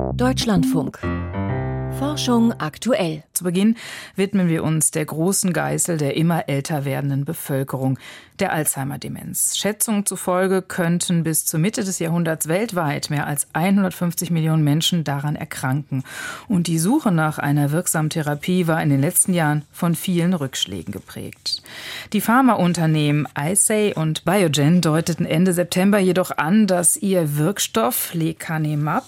Deutschlandfunk. Forschung aktuell. Zu Beginn widmen wir uns der großen Geißel der immer älter werdenden Bevölkerung, der Alzheimer-Demenz. Schätzungen zufolge könnten bis zur Mitte des Jahrhunderts weltweit mehr als 150 Millionen Menschen daran erkranken. Und die Suche nach einer wirksamen Therapie war in den letzten Jahren von vielen Rückschlägen geprägt. Die Pharmaunternehmen Eisai und Biogen deuteten Ende September jedoch an, dass ihr Wirkstoff Lecanemab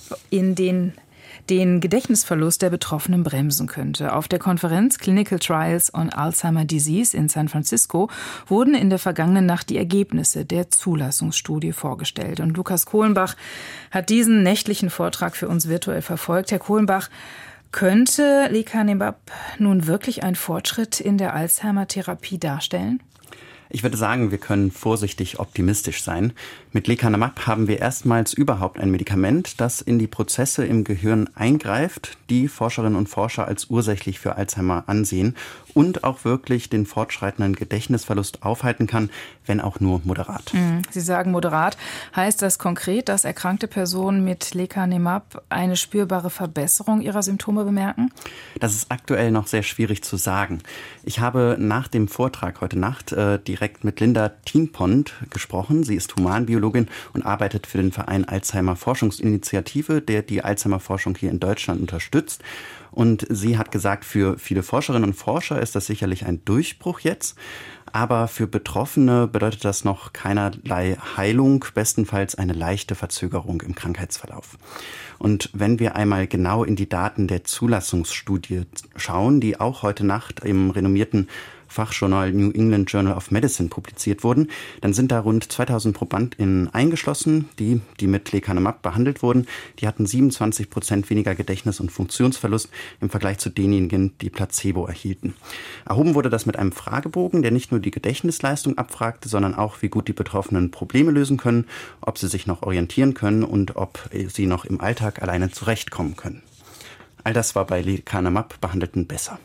den Gedächtnisverlust der Betroffenen bremsen könnte. Auf der Konferenz Clinical Trials on Alzheimer Disease in San Francisco wurden in der vergangenen Nacht die Ergebnisse der Zulassungsstudie vorgestellt. Und Lukas Kohlenbach hat diesen nächtlichen Vortrag für uns virtuell verfolgt. Herr Kohlenbach, könnte Lecanemab nun wirklich einen Fortschritt in der Alzheimer-Therapie darstellen? Ich würde sagen, wir können vorsichtig optimistisch sein. Mit Lecanemab haben wir erstmals überhaupt ein Medikament, das in die Prozesse im Gehirn eingreift, die Forscherinnen und Forscher als ursächlich für Alzheimer ansehen und auch wirklich den fortschreitenden Gedächtnisverlust aufhalten kann, wenn auch nur moderat. Sie sagen moderat. Heißt das konkret, dass erkrankte Personen mit Lecanemab eine spürbare Verbesserung ihrer Symptome bemerken? Das ist aktuell noch sehr schwierig zu sagen. Ich habe nach dem Vortrag heute Nacht direkt mit Linda Thienpont gesprochen. Sie ist Humanbiologin und arbeitet für den Verein Alzheimer Forschungsinitiative, der die Alzheimer-Forschung hier in Deutschland unterstützt. Und sie hat gesagt, für viele Forscherinnen und Forscher ist das sicherlich ein Durchbruch jetzt. Aber für Betroffene bedeutet das noch keinerlei Heilung, bestenfalls eine leichte Verzögerung im Krankheitsverlauf. Und wenn wir einmal genau in die Daten der Zulassungsstudie schauen, die auch heute Nacht im renommierten Fachjournal New England Journal of Medicine publiziert wurden, dann sind da rund 2000 ProbandInnen eingeschlossen, die mit Lecanemab behandelt wurden. Die hatten 27% weniger Gedächtnis- und Funktionsverlust im Vergleich zu denjenigen, die Placebo erhielten. Erhoben wurde das mit einem Fragebogen, der nicht nur die Gedächtnisleistung abfragte, sondern auch, wie gut die Betroffenen Probleme lösen können, ob sie sich noch orientieren können und ob sie noch im Alltag alleine zurechtkommen können. All das war bei Lecanemab Behandelten besser.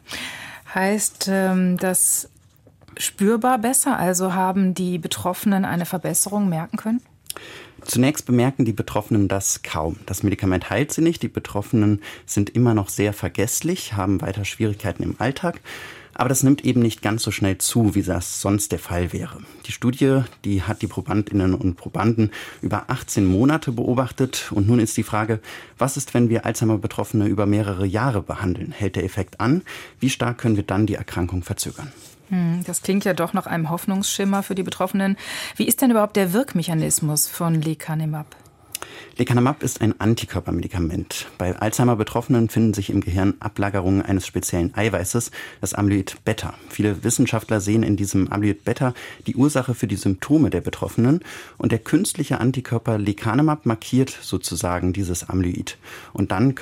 Heißt das spürbar besser? Also haben die Betroffenen eine Verbesserung merken können? Zunächst bemerken die Betroffenen das kaum. Das Medikament heilt sie nicht. Die Betroffenen sind immer noch sehr vergesslich, haben weiter Schwierigkeiten im Alltag. Aber das nimmt eben nicht ganz so schnell zu, wie das sonst der Fall wäre. Die Studie, die hat die Probandinnen und Probanden über 18 Monate beobachtet. Und nun ist die Frage, was ist, wenn wir Alzheimer-Betroffene über mehrere Jahre behandeln? Hält der Effekt an? Wie stark können wir dann die Erkrankung verzögern? Das klingt ja doch nach einem Hoffnungsschimmer für die Betroffenen. Wie ist denn überhaupt der Wirkmechanismus von Lecanemab? Lecanemab ist ein Antikörpermedikament. Bei Alzheimer-Betroffenen finden sich im Gehirn Ablagerungen eines speziellen Eiweißes, das Amyloid-Beta. Viele Wissenschaftler sehen in diesem Amyloid-Beta die Ursache für die Symptome der Betroffenen. Und der künstliche Antikörper Lecanemab markiert sozusagen dieses Amyloid. Und dann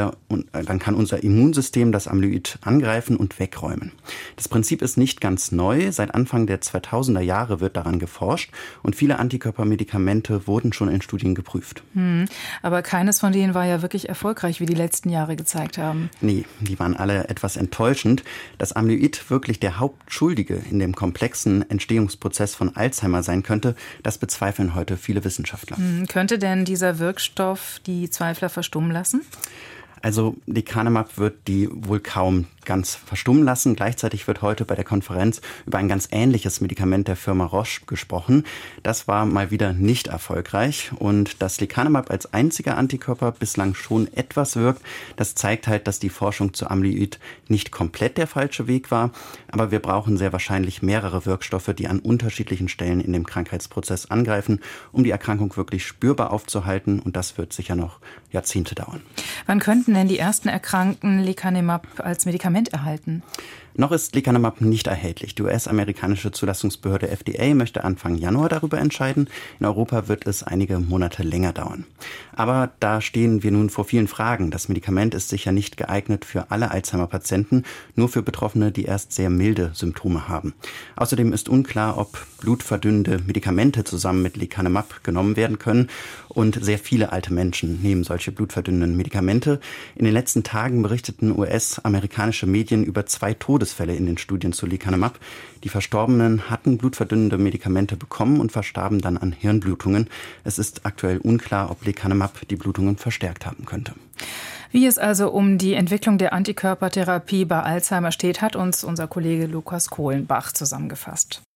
kann unser Immunsystem das Amyloid angreifen und wegräumen. Das Prinzip ist nicht ganz neu. Seit Anfang der 2000er Jahre wird daran geforscht. Und viele Antikörpermedikamente wurden schon in Studien geprüft. Aber keines von denen war ja wirklich erfolgreich, wie die letzten Jahre gezeigt haben. Nee, die waren alle etwas enttäuschend. Dass Amyloid wirklich der Hauptschuldige in dem komplexen Entstehungsprozess von Alzheimer sein könnte, das bezweifeln heute viele Wissenschaftler. Könnte denn dieser Wirkstoff die Zweifler verstummen lassen? Also Lecanemab wird die wohl kaum ganz verstummen lassen. Gleichzeitig wird heute bei der Konferenz über ein ganz ähnliches Medikament der Firma Roche gesprochen. Das war mal wieder nicht erfolgreich. Und dass Lecanemab als einziger Antikörper bislang schon etwas wirkt, das zeigt halt, dass die Forschung zu Amyloid nicht komplett der falsche Weg war. Aber wir brauchen sehr wahrscheinlich mehrere Wirkstoffe, die an unterschiedlichen Stellen in dem Krankheitsprozess angreifen, um die Erkrankung wirklich spürbar aufzuhalten. Und das wird sicher noch Jahrzehnte dauern. Wann könnten denn die ersten Erkrankten Lecanemab als Medikament erhalten? Noch ist Lecanemab nicht erhältlich. Die US-amerikanische Zulassungsbehörde FDA möchte Anfang Januar darüber entscheiden. In Europa wird es einige Monate länger dauern. Aber da stehen wir nun vor vielen Fragen. Das Medikament ist sicher nicht geeignet für alle Alzheimer-Patienten, nur für Betroffene, die erst sehr milde Symptome haben. Außerdem ist unklar, ob blutverdünnende Medikamente zusammen mit Lecanemab genommen werden können. Und sehr viele alte Menschen nehmen solche blutverdünnenden Medikamente. In den letzten Tagen berichteten US-amerikanische Medien über 2 Todesfälle Todesfälle in den Studien zu Lecanemab. Die Verstorbenen hatten blutverdünnende Medikamente bekommen und verstarben dann an Hirnblutungen. Es ist aktuell unklar, ob Lecanemab die Blutungen verstärkt haben könnte. Wie es also um die Entwicklung der Antikörpertherapie bei Alzheimer steht, hat uns unser Kollege Lukas Kohlenbach zusammengefasst.